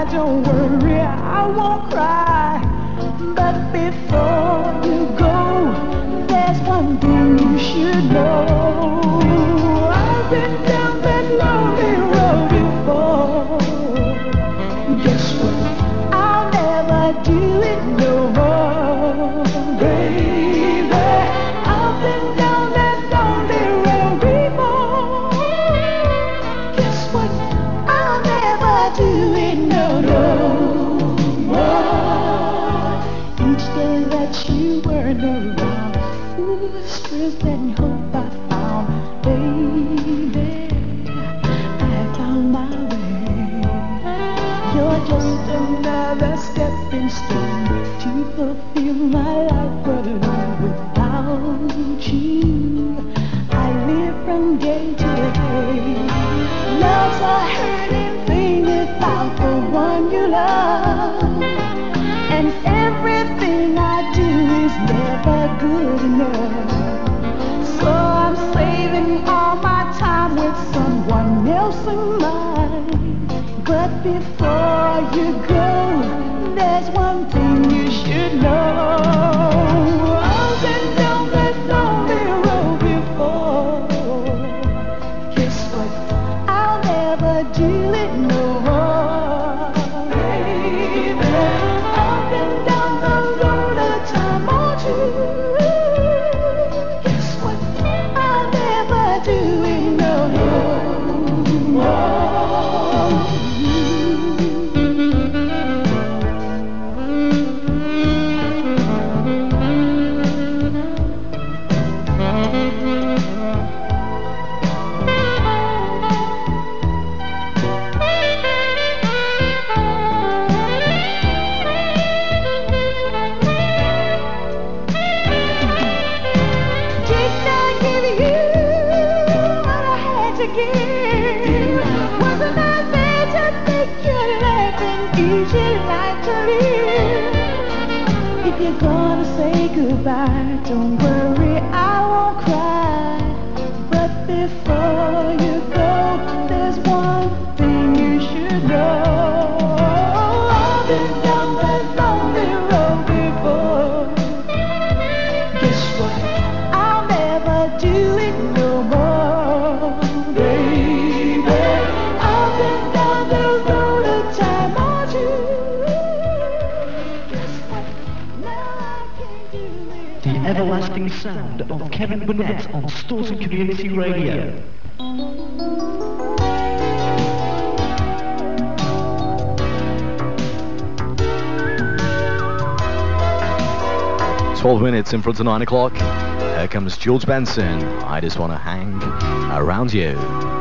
don't worry, I won't cry. But before you go, there's one thing you should know. I've been down that lonely road before. Guess what? I'll never do it no more, baby. I've been down that lonely road before. Guess what? I'll never do it no more. Each day that you weren't around, ooh, strength and hope I found, baby. I found my way. You're just another stepping stone to fulfill my life, but without you, I live from day to day. Love's a hurting thing without the one you love, and everything I do is never good enough. So I'm saving all my time with someone else in mind. But before you go, there's one thing you should know. I've been down that lonely road before. Guess what? I'll never do it no more, baby. I've been down the road a time or two. Guess what? I'll never do it no more. Didn't I give you what I had to give? Wasn't I there to make your life an easy life to live? If you're gonna say goodbye, don't worry, I won't cry. But before you go, there's one thing you should know. I've been down that lonely road before. Guess what? I'll never do it no more, baby. I've been down the road a time or two. Guess what? Now I can't do it. The everlasting sound of Kevin Burnett on Staunton Community Radio. 12 minutes in front of 9 o'clock. Here comes George Benson. I just want to hang around you.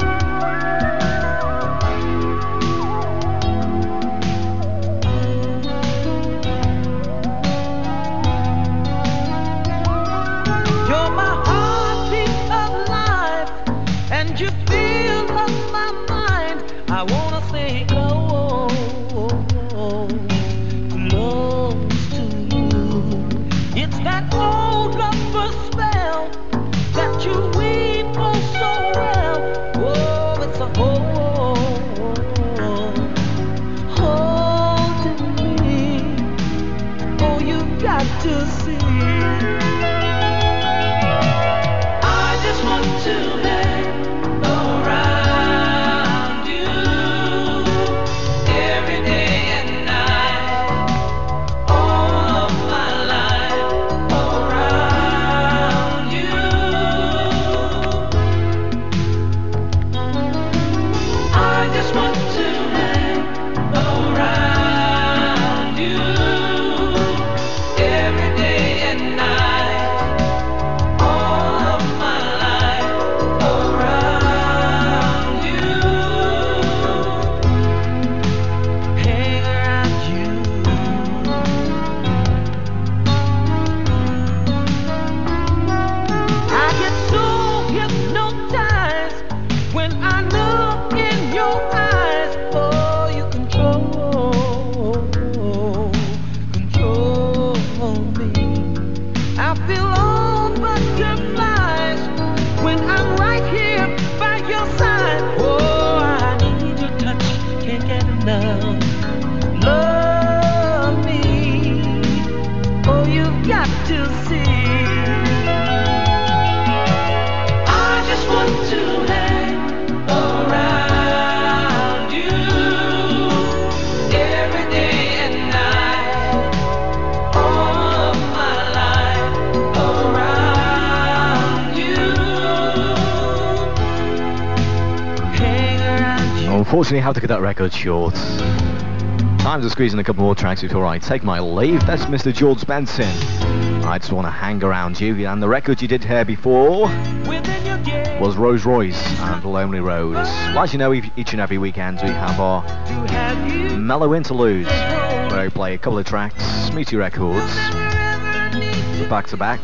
You're my heartbeat of life, and you feel on my mind. I wanna stay close to you. It's that old lover spell that you weave for so well. Oh, it's a hold me. Oh, you got to see. To hang around you every day and night, all of my life around you. I just want to hang around you every day and night, all of my life around you. Hang around you. I get so hypnotized when I look in your eyes. Oh, you control me. I feel all butterflies when I'm right here by your side. Oh, I need your touch, can't get enough. Unfortunately, I have to cut that record short. Time to squeeze in a couple more tracks before I take my leave. That's Mr. George Benson. I Just Want to Hang Around You. And the record you did hear before was Rose Royce and Lonely Roads. Well, as you know, each and every weekend we have our mellow interludes, where we play a couple of tracks, meaty records, back to back.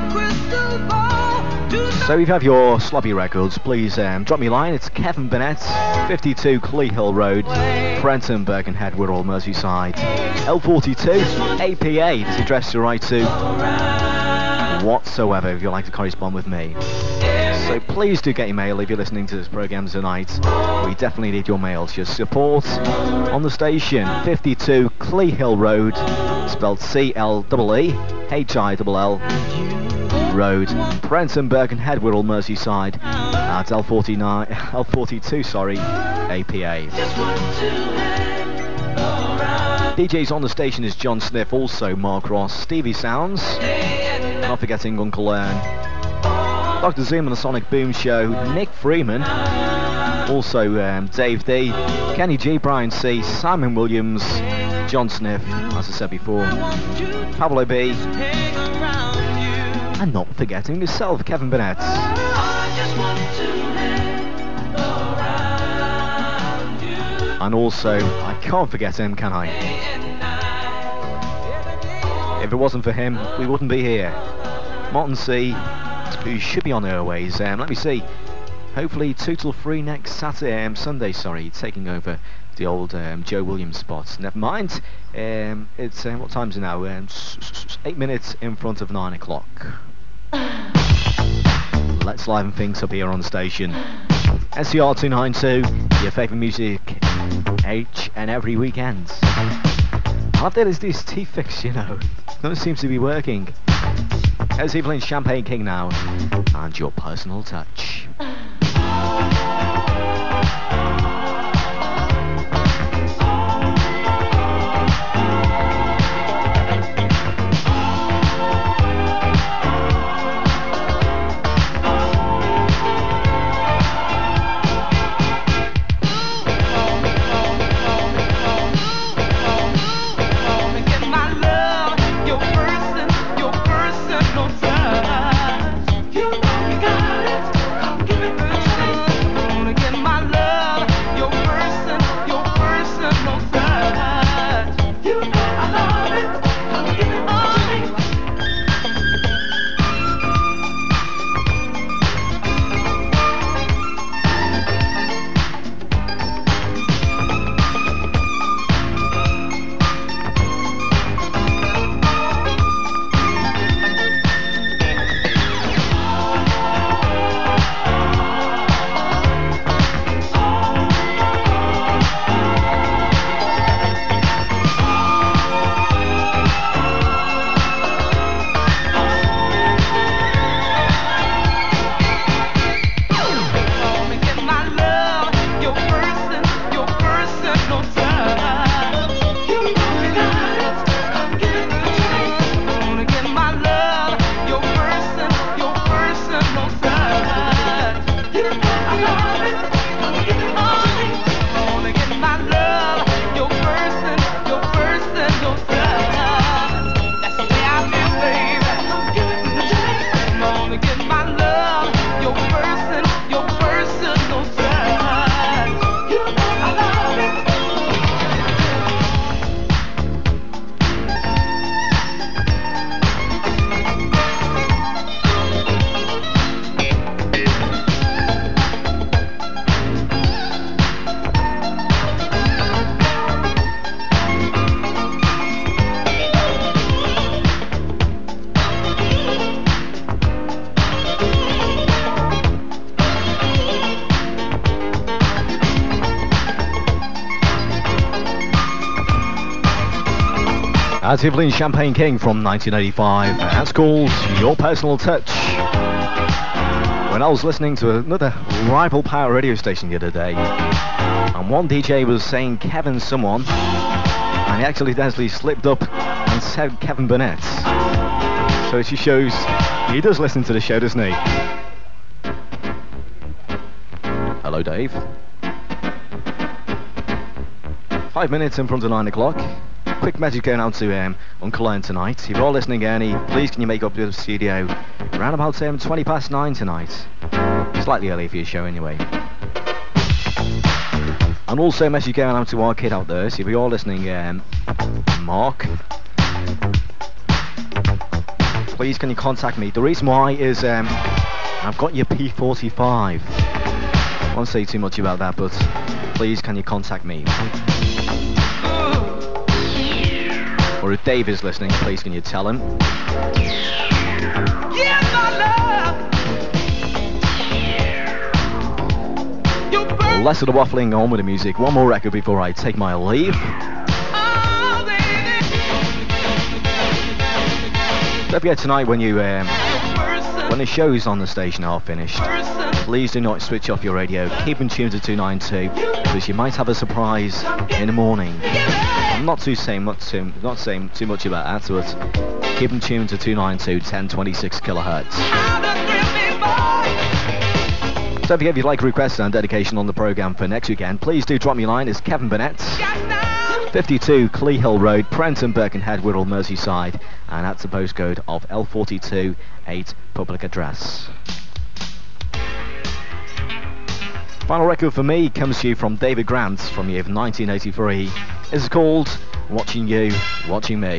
So if you have your sloppy records, please drop me a line. It's Kevin Burnett, 52 Clee Hill Road, Prenton, Birkenhead, Wirral, Merseyside, L42 APA. This address to write to whatsoever if you'd like to correspond with me. So please do get your mail if you're listening to this program tonight. We definitely need your mails. Your support on the station. 52 Clee Hill Road, spelled CLEEHILL Road, Prenton, Birkenhead, Wirral, Merseyside, at L42, APA. DJs on the station is John Sniff, also Mark Ross, Stevie Sounds, not forgetting Uncle Ern, Dr. Zoom and the Sonic Boom Show, Nick Freeman, also Dave D, Kenny G, Brian C, Simon Williams, John Sniff, as I said before, Pablo B, and not forgetting yourself, Kevin Burnett. And also, I can't forget him, can I? If it wasn't for him, we wouldn't be here. Martin C, who should be on the airways. Let me see. Hopefully 2 till 3 next Sunday, taking over the old Joe Williams spot. Never mind. It's what time is it now? 8 minutes in front of 9 o'clock. Let's liven things up here on the station. SCR 292, your favourite music each and every weekend. How there is this T-Fix, you know. None seems to be working. As he playing Champagne King now, and Your Personal Touch. That's Evelyn Champagne King from 1985. That's called Your Personal Touch. When I was listening to another rival power radio station the other day, and one DJ was saying Kevin someone, and he accidentally slipped up and said Kevin Burnett. So it just shows he does listen to the show, doesn't he? Hello, Dave. 5 minutes in front of 9 o'clock. Quick message going out to Uncle Ian tonight. If you're all listening, Ernie, please can you make up to the studio around about 20 past 9 tonight. Slightly early for your show anyway. And also a message going out to our kid out there. So if you're all listening, Mark, please can you contact me. The reason why is I've got your P45. I won't say too much about that, but please can you contact me. Or if Dave is listening, please can you tell him. Yeah, my love. Less of the waffling on with the music. One more record before I take my leave. Don't forget tonight when you when the shows on the station are finished, please do not switch off your radio. Keep in tune to 292 because you might have a surprise in the morning. I'm not saying too much about that, but keep in tune to 292 1026 kilohertz. Don't forget if you'd like requests and dedication on the programme for next weekend, please do drop me a line. It's Kevin Burnett, 52 Clee Hill Road, Prenton, Birkenhead, Wirral, Merseyside, and that's the postcode of L42 8 public address. Final record for me comes to you from David Grant from the year of 1983. It's called Watching You, Watching Me.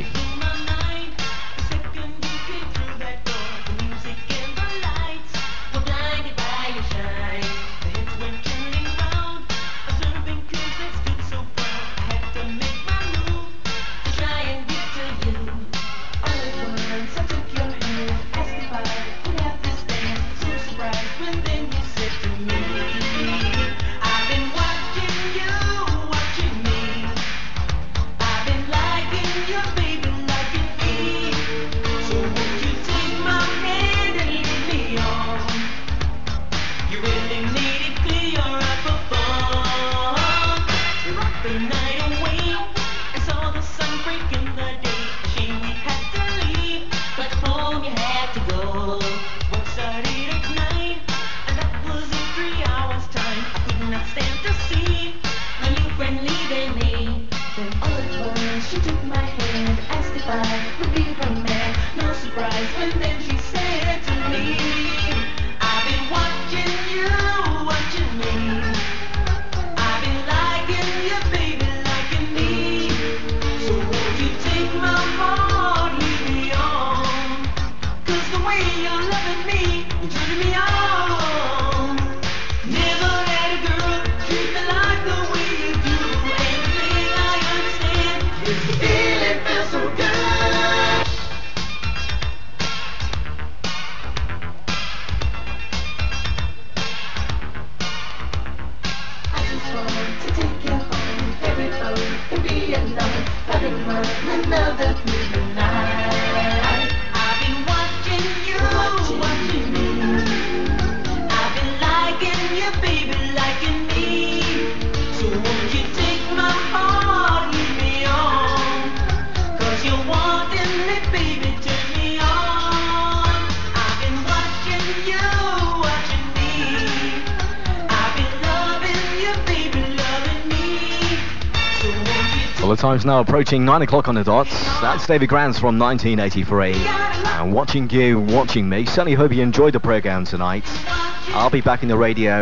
Well, the time's now approaching 9 o'clock on the dot. That's David Grant from 1983. And Watching You, Watching Me. Certainly hope you enjoyed the programme tonight. I'll be back in the radio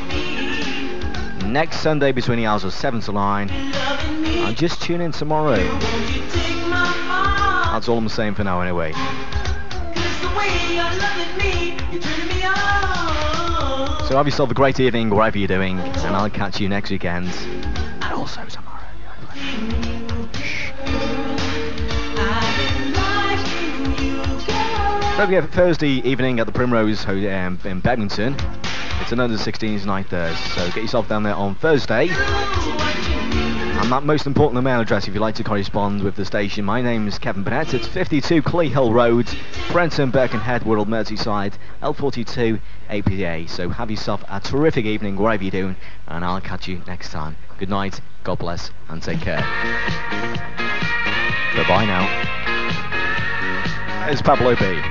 next Sunday between the hours of 7 to 9. And just tune in tomorrow. That's all I'm saying for now anyway. So have yourself a great evening wherever you're doing. And I'll catch you next weekend. And also tomorrow. Don't forget Thursday evening at the Primrose in Bedlington. It's an under 16s night there, so get yourself down there on Thursday. And that most important email address if you'd like to correspond with the station. My name is Kevin Burnett. It's 52 Clee Hill Road, Prenton, Birkenhead, Wirral, Merseyside, L42 APA. So have yourself a terrific evening wherever you're doing, and I'll catch you next time. Good night, God bless, and take care. Bye-bye now. It's Pablo B.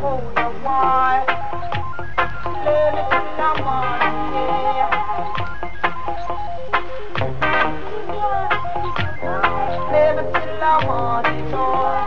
Oh, you want? Play me till the morning, yeah. Play me till the morning, boy.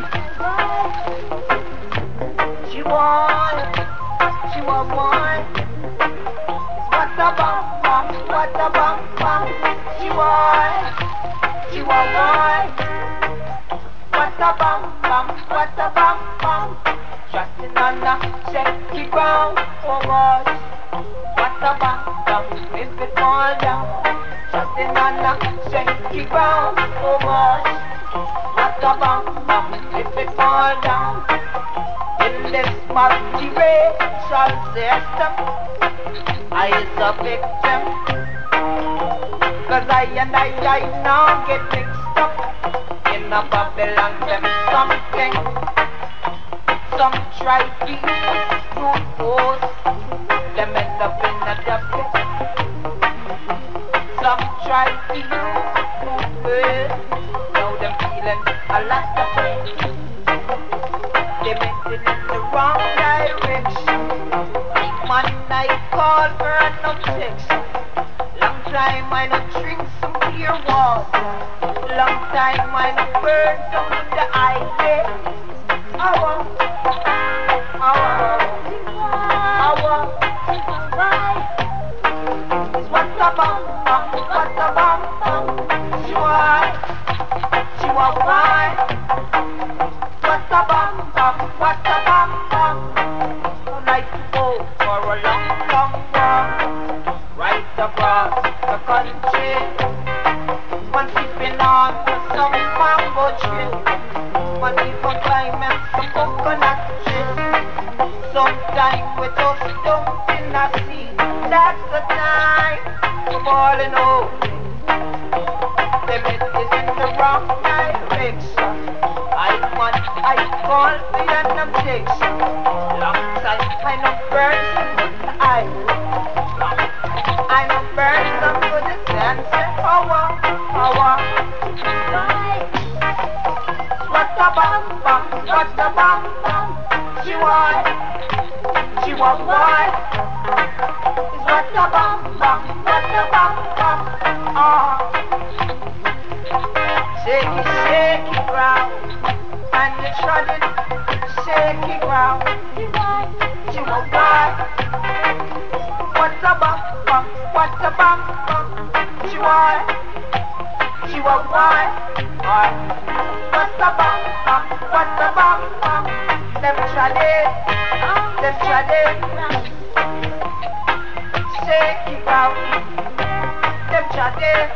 She want one. What a bum bum, what a bum bum. She want one. What a bum bum, what a bum bum. Trusting on the shaky ground, oh gosh. What a bum bum, if it fall down. Trusting on the shaky ground, oh gosh. What a bum bum, if it fall down. In this multiracial system, I is a victim. Cause I now get mixed up in a Babylon them something. Some try to be brute force, them end up in a depth. Some try to be brute force, now them feeling a lot of pain. They make it in the wrong direction. Man, I call for an objection. Long time I not drink some clear water. Long time I not burn some of the island. What a bum bum, what a bum bum. She want wine. What a bum bum, what a bum bum. I like to go for a long, long walk, right across the country. One sipping on some mango tree, one even climbing some coconut tree. Sometime we just dump in the sea. That's the time for balling over. Them it is in the wrong direction. I call for an objection. Long time I no burn some good eye. I no burn some good sense. Power. What a bum bum, what a bum bum. She want wine. What a bum bum, what a bum bum. Shaky ground, and the trotting shaky ground. She want wine. What a bum bum, what a bum bum. She want wine. What a bum bum, what a bum bum. Them trotting. Shaky ground. Them trotting.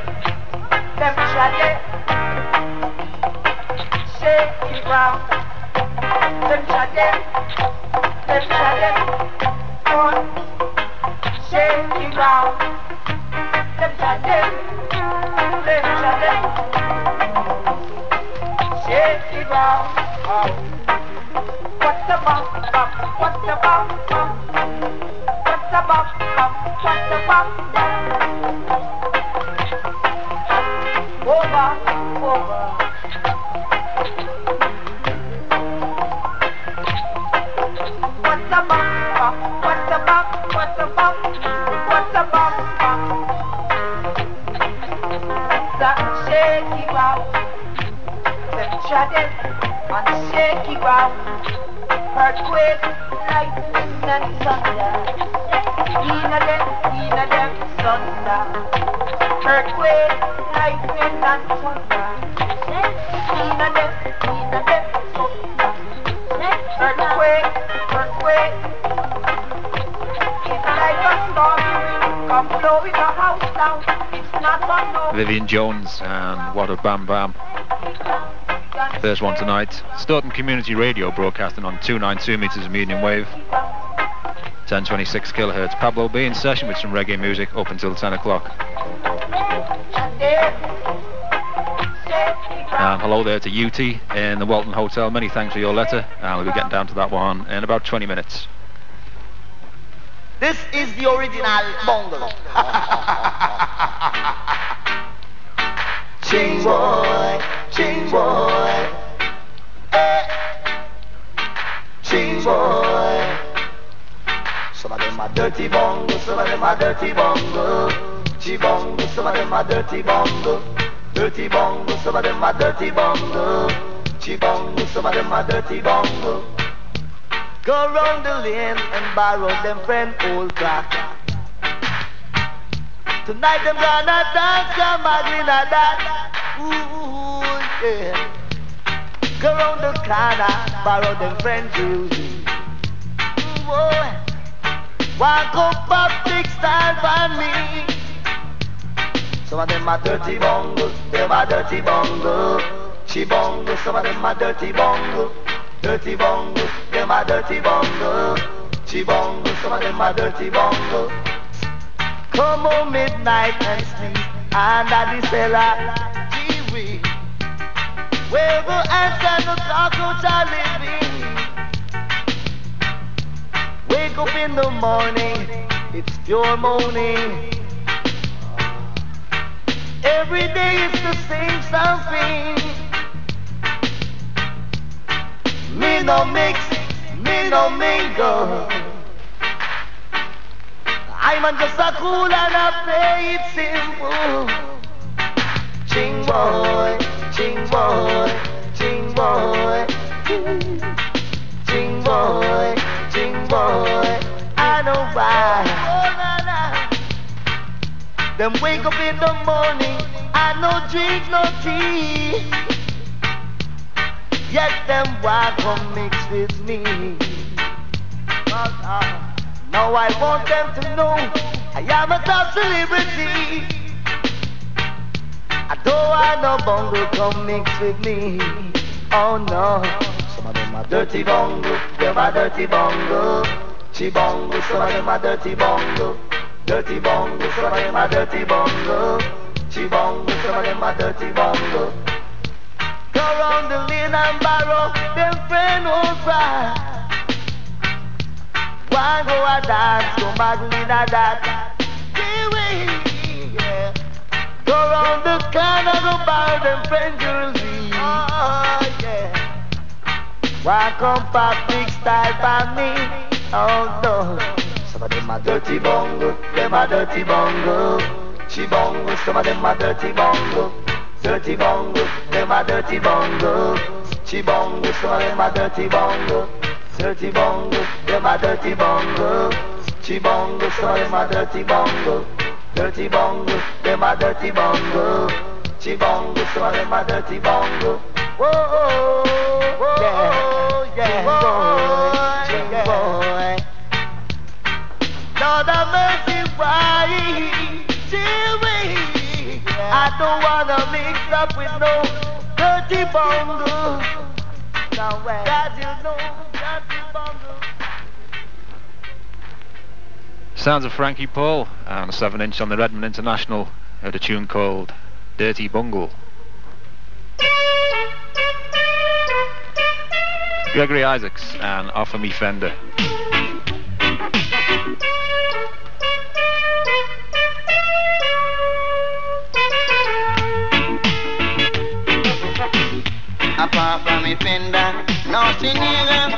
Shaky ground. Them trotting. On shaky ground. Them trotting. Shaky ground. What a bum bum, what a bum bum. What a bum bum, what a bum bum. Over. What a bum bum, what a bum, what a bum, what a bum bum. That shaky ground, them treading on shaky ground. Earthquake, lightning and thunder. In a them thunder. Earthquake, lightning and thunder. In a them thunder. Earthquake. It's like a stormy wind, come blowing a house down. It's not one no. Vivian Jones and What a Bam Bam. First one tonight. Stoughton Community Radio broadcasting on 292 meters of medium wave. 1026 kilohertz. Pablo B in session with some reggae music up until 10 o'clock. And hello there to UT in the Walton Hotel. Many thanks for your letter. And we'll be getting down to that one in about 20 minutes. This is the original bungle. Ching boy, ching boy. Ching ching boy. Some of them are dirty bongo, some of them are dirty bongo. Chibongo, some of them are dirty bongo. Dirty bongo, some of them are dirty bongo. Chibongo, some of them are dirty bongo. Go round the lane and borrow them friend old crack. Tonight them gonna dance some Magdalena that. Ooh, yeah. Go round the corner, borrow them friend Juicy. Boy, walk up a big style for me. Some of them are dirty bongo, them are dirty bongo. Chibongo, some of them are dirty bongo. Dirty bongo, them are dirty bongo. Chibongo, some of them are dirty bongo. Come home midnight and sleep under the cellar. Gee-wee, where go answer no talk out a living. Wake up in the morning, it's pure moaning. Every day it's the same something. Me no mix, me no mingle. I'm just a cool and I play it simple. Ching boy, ching boy, ching boy. Ching boy, ching boy. I know why. Them wake up in the morning, I no drink no tea. Yet them want come mix with me. Now I want them to know I am a top celebrity. I don't want no bongo come mix with me. Oh no. Some of them are dirty bongo, them are dirty bongo. Chibongo, some of them are dirty bongo. Dirty bongo, some of them are dirty bongo. Chibongo, some of them are dirty bongo. Go round the lane and borrow them friend old fry. One go a dance, go Magdalena that. Yeah. Go round the corner, go borrow them friend Juicy. Oh yeah. One come pop big style for me. Oh no. Some of them are dirty bongo, them are dirty bongo. Chibongo, some of them are dirty bongo. Dirty bongo, them are dirty bongo. Chibongo, some of them are dirty bongo. Dirty bongo, them are dirty bongo. Chibongo, some of them are dirty bongo. Dirty bongo, them are dirty bongo. Chibongo, some of them are dirty bongo. Whoa, whoa, yeah, yeah, boy, yeah, boy. Lord have mercy, why? I don't wanna mix up with no dirty bongo. Now where that you know dirty bongo. Sounds of Frankie Paul and a 7-inch on the Redmond International. Heard a tune called Dirty Bungle. Gregory Isaacs and Offer Me Fender. Apart from me fender, nothing nigga.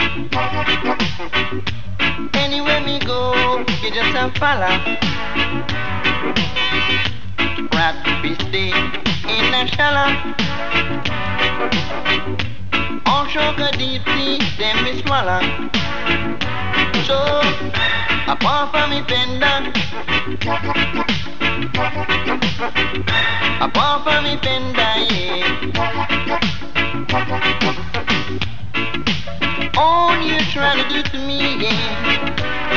Anywhere me go, you just a fella. Rat be stay in a shallow. All sugar deep sea, them me swallow. So, apart from me fender, apart from me fender, yeah. All you trying to do to me, yeah,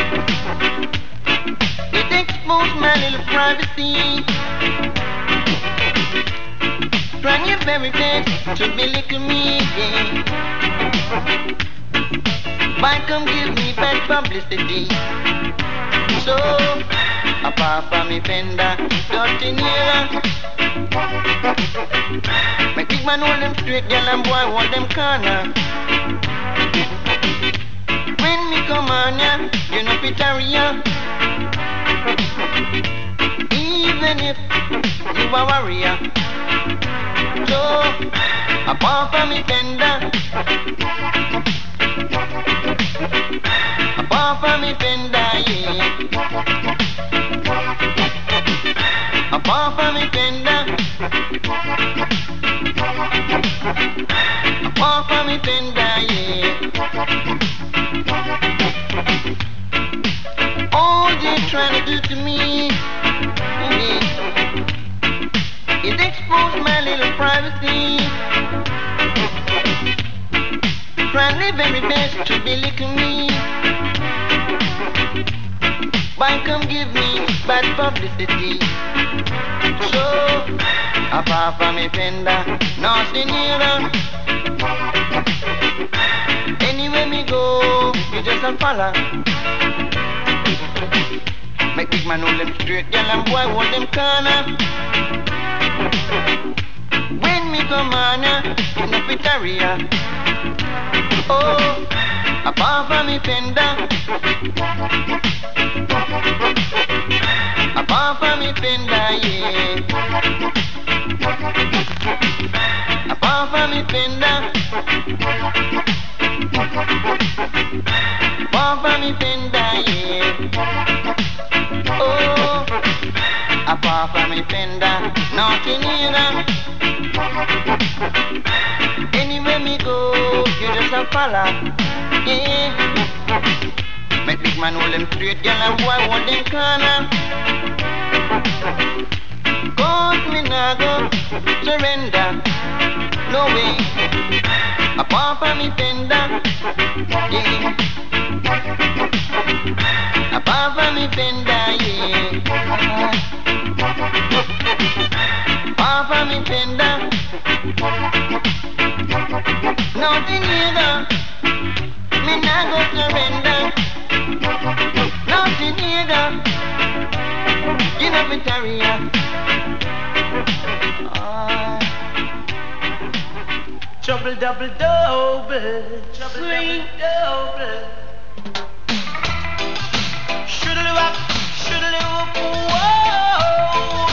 it exposed my little privacy. Trying your very best to belittle me, yeah. Why come give me bad publicity? So, apart from me fender, dirty near. My big man hold them straight, girl and boy hold them corner. When me come on ya, you know Pitaria. Even if you a warrior. So, apart from me fender, Apart from me fender, yeah. Apart from me fender. Apart from me fender, yeah. All they trying to do to me, yeah, is expose my little privacy. Trying their very best to belittle me. Why come give me bad publicity? So, apart from me fender, nothing nearer. Anywhere me go, you just a follow. Make big man hold them straight, girl and boy hold them corner. When me come on, in the pit area. Oh, apart from me fender. Apart from me fender, yeah. Apart from me fender. Apart from me fender, yeah. Oh, apart from me fender, nothing either. Anywhere me go, you just a follow, yeah. Make big man hold them straight, girl and boy hold them corner. Cause me nah go surrender, no way. Apart from me fender, yeah. Apart from me fender, yeah. Apart from me fender, nothing either. Me nah go surrender, nothing either. Give up me area. Trouble double double, swing double. Shoodly wop, shoodly whoop, whoa,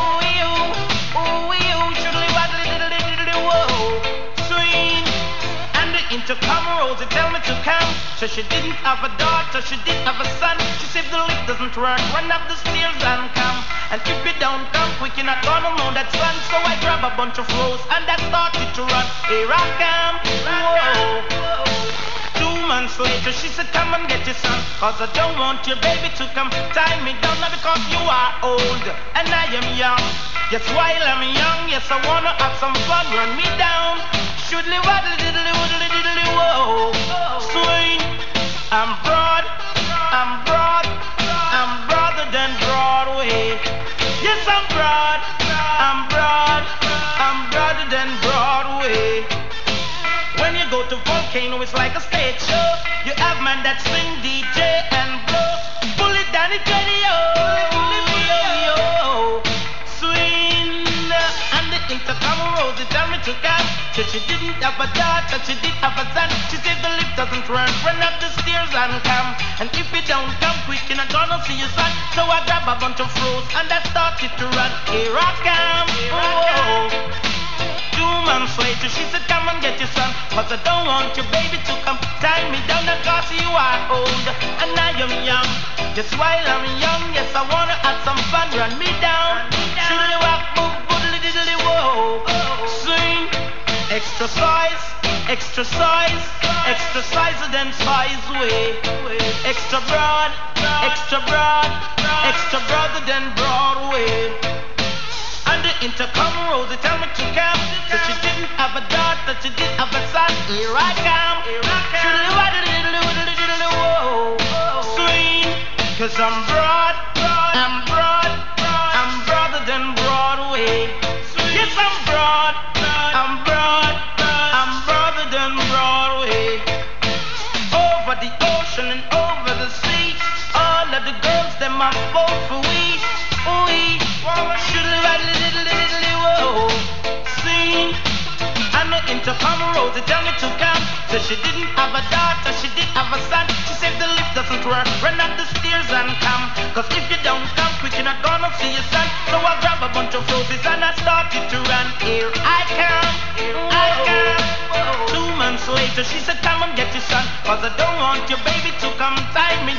shoodly wop, diddly whoa, swing. And the intercom Rosie tell me to come. So she didn't have a daughter, she did have a son. She said the lift doesn't work, run up the stairs and come. And if you don't come quick, you're not gonna know that son. So I grab a bunch of rose and I started to run. Here I come, whoa. 2 months later, she said, come and get your son. Cause I don't want your baby to come tie me down. Now because you are old and I am young. Yes, while I'm young, yes, I wanna have some fun. Run me down. Shoodly waddle diddly woodly diddly whoa. Swing. I'm broad, I'm broad, I'm broader than Broadway. Yes, I'm broad, I'm broad, I'm broader than Broadway. When you go to Volcano, it's like a stage show. You have man that swing, DJ and blow. Pull it down, it's ready, yo. Swing, and the intercom Rosie tell me to come. So she didn't have a daughter, she did have a son. She said the lift doesn't run, run up the stairs and come. And if you don't come quick, you're not gonna see your son. So I grab a bunch of rose and I started to run. Here I come, whoa. 2 months later, she said, come and get your son. Cause I don't want your baby to come tie me down. Cause you are old and I am young. Just while I'm young, yes, I wanna have some fun. Run me down. Shoodly wop, boop, boodly diddly whoa. Swing. Exercise, exercise, exercise than size way. Extra broad, extra broad, extra broader than Broadway. And the intercom Rosie tell me to come. So she didn't have a daughter, she did have a son. Here I come. Shoodly waddle diddly woodly diddly whoa. Swing. Cause I'm broad, I'm broad, I'm broader than Broadway. Yes, I'm broad, I'm broad, I'm broader than Broadway. Over the ocean and over the sea, all of the girls, them are both for we. Shoodly waddle diddly diddly whoa. Sing. And the intercom Rosie tell me to come. So she didn't have a daughter, she did have a son. She said the lift doesn't work, run up the stairs and come. Cause if you don't come quick, you're not gonna see your son. So I grab a bunch of roses and I started to run. Here I come, I come. 2 months later, she said, come and get your son. Cause I don't want your baby to come tie me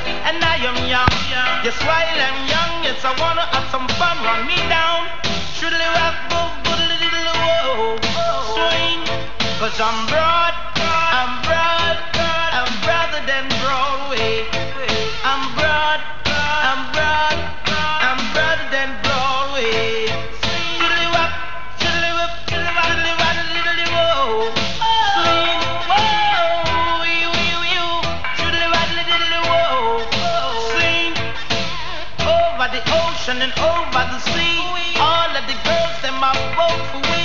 and I am young. Yes, while I'm young, yes, I wanna have some fun. Run me down, shoodly wap, whoa, swing. Cause I'm broad, I'm broader than Broadway. I'm broad, I'm broader than Broadway. Shoodly wap, whoa, swing, whoa, shoodly wap, whoa, swing. Over the ocean and over the sea, all of the girls them are both for we.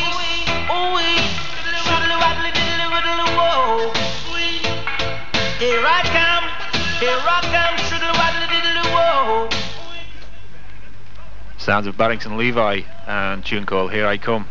Whoa. Here I come, whoa. Sounds of Barrington Levi and tune called Here I Come.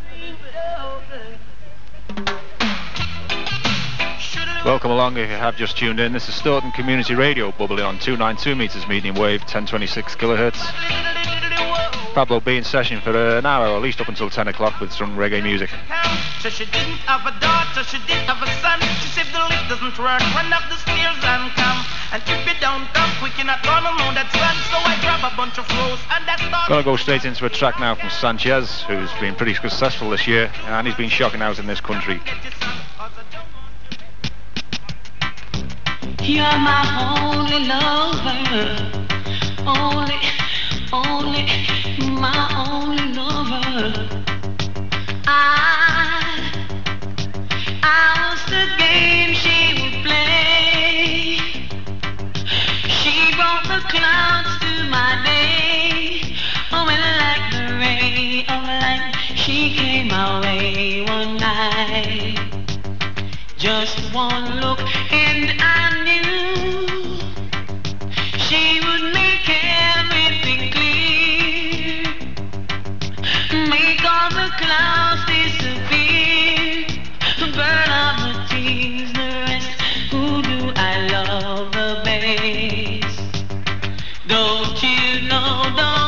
Welcome along if you have just tuned in. This is Staunton Community Radio, bubbling on 292 meters medium wave, 1026 kilohertz. Pablo B in session for an hour, or at least up until 10 o'clock with some reggae music. So she didn't have a daughter, she did have a son. She said the lift doesn't work, run up the stairs and come. And if you don't come quick, you're not gonna know that's fun. So I grab a bunch of flows and that's all. Gonna go straight into a track now from Sanchez, who's been pretty successful this year, and he's been shocking out in this country. You're my only lover, only, my only lover. I was the game she would play. She brought the clouds to my day. Oh, and like the ray of light, she came my way one night. Just one look and I knew she would make everything clear, make all the clouds disappear, burn all the tears, the rest. Who do I love the best? Don't you know,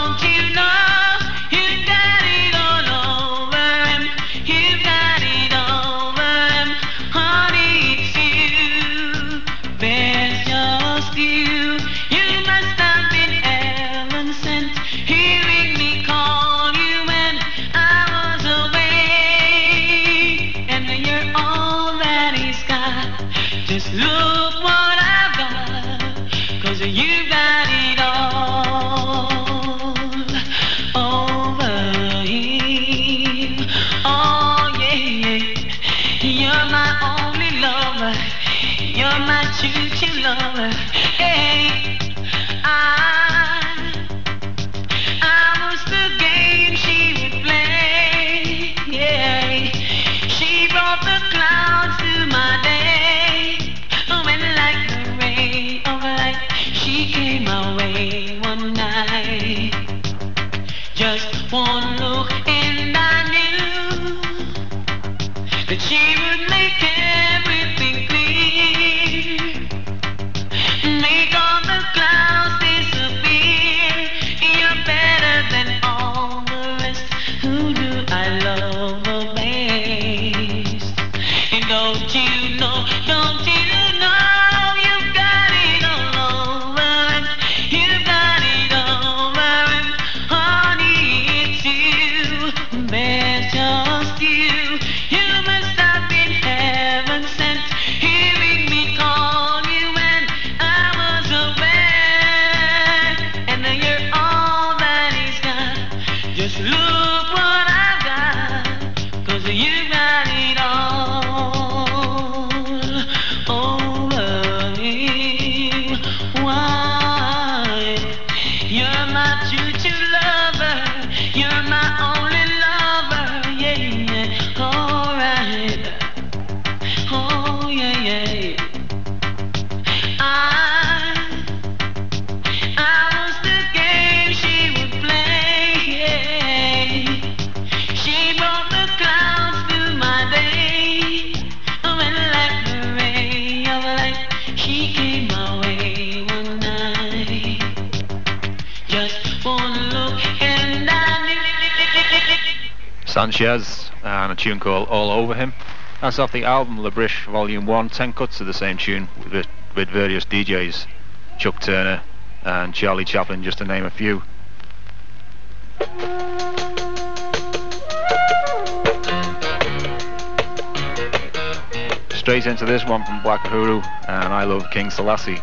you got it all over him, you got it over him, honey, it's you, there's just you. You must have been heaven sent, hearing me call you when I was away. And you're all that he's got, just look what I've got, 'cause you got it all over him. Oh yeah, you're my only lover, you're my choo-choo lover. Hey, I was the game she would play. Yeah, she brought the clouds to my day. When like the ray of light, she came my way one night. Just one look and I knew that she would make everything clear, make all the clouds disappear. You're better than all the rest. Who do I love the best? And don't you know, you've got it all over him, you've got it over him, honey, it's you, there's just you. You must have been heaven sent, hearing me call you when I was away. And you're all that he's got, just look what I've got, 'cause you got it all over him. Why? You're my choo-choo lover, you're my only lover. Yeah, alright. Oh yeah. I was the game she would play. Yeah. She brought the clouds to my day. When like the ray of light, she came my way one night. Just one look and I knew. Sanchez and a tune called All Over Him. That's off the album Le Briche Volume 1, 10 cuts of the same tune with various DJs. Chuck Turner and Charlie Chaplin, just to name a few. Straight into this one from Black Uhuru, and I Love King Selassie.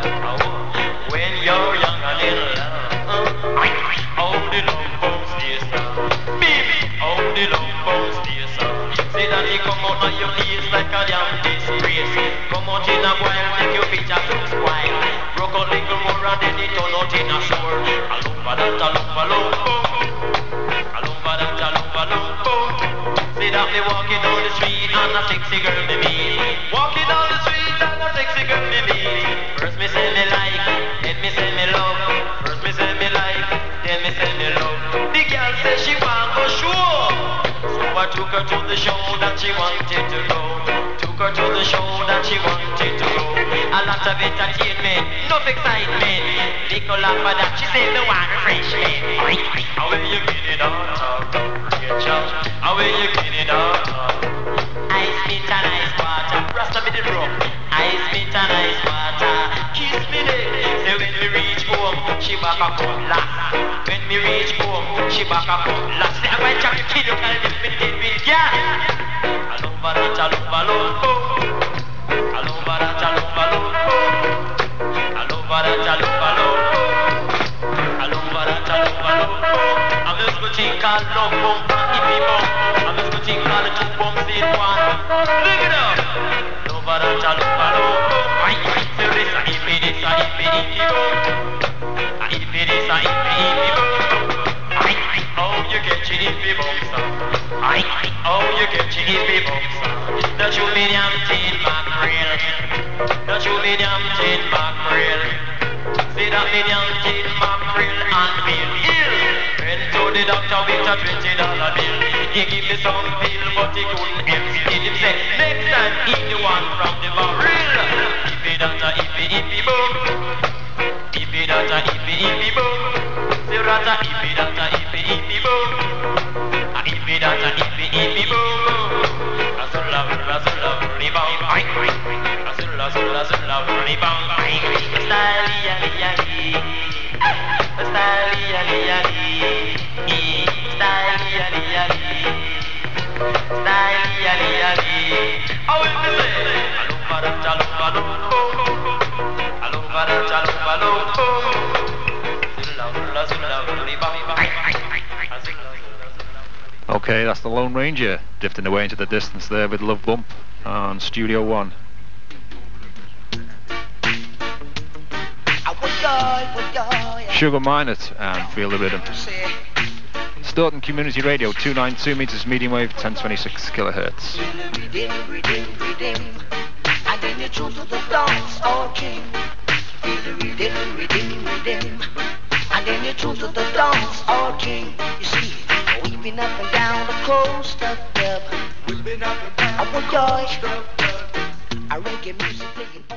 When you're young and in love, oh, the love folks, yes. See that me walking down the street and a sexy girl me meet. Walking down the street and a sexy girl me meet. First me say me like, then me say me love. First me say me like, then me say me love. The girl says she want go show, so I took her to the show that she wanted to go. Took her to the show that she wanted to go. A lot of entertainment, enough excitement. Little laugh for that, she said me want refreshment. How will you get it on? How will you get it on? Ice mint and ice water, rasta me the rum. Ice mint and ice water, kiss me there. Say when we reach home, she back a come last. When we reach home, she back a come last. Say I'm going to kill you, cause this me dead with gas. I love that, I love that, I love that, I love that, I love that, I love that. I'm just going to think I'll love bump and hippie bump. I'm just going to think I'll two bumps in one. Look it up. Love that, I love that. I feel this, I hippie this, I hippie bump. I hippie this, I hippie bump. Oh, you get your hippie bumps. Oh, you get your hippie bumps. Don't you be damn tin mackerel. Don't you be damn tin mackerel. See that me damn tin mackerel and feel ill. Went to the doctor with a $20 bill. He give me some pill, but he couldn't help still. He said, next time eat the one from the barrel. Hippie data, hippie boom. Hippie data, hippie boom. See rata, hippie data, hippie boom. Hippie data, hippie boom. Azula, azula, rebound. Azula, azula, azula, rebound. Style, yeah. Style, yeah. How will we say? Okay, that's the Lone Ranger drifting away into the distance there with Love Bump on Studio One. Sugar Minot and Feel the Rhythm. Staunton Community Radio, 292 meters medium wave, 1026 kilohertz. And then you choose to the dance, all king. Feel the rhythm. And then you choose to the dance, all king. You see, weaving up and down the coast of dub. Weaving up and down the coast of dub. A reggae music playing.